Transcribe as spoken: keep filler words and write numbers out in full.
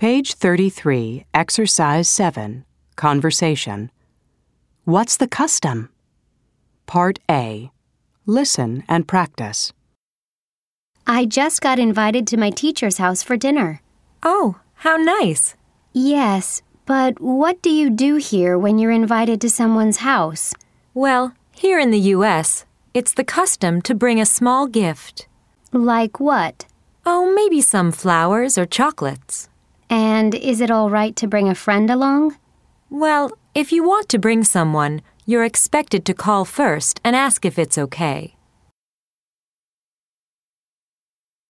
Page thirty-three, Exercise seven, Conversation. What's the custom? Part A. Listen and practice. I just got invited to my teacher's house for dinner. Oh, how nice. Yes, but what do you do here when you're invited to someone's house? Well, here in the U S, it's the custom to bring a small gift. Like what? Oh, maybe some flowers or chocolates. And is it all right to bring a friend along? Well, if you want to bring someone, you're expected to call first and ask if it's okay.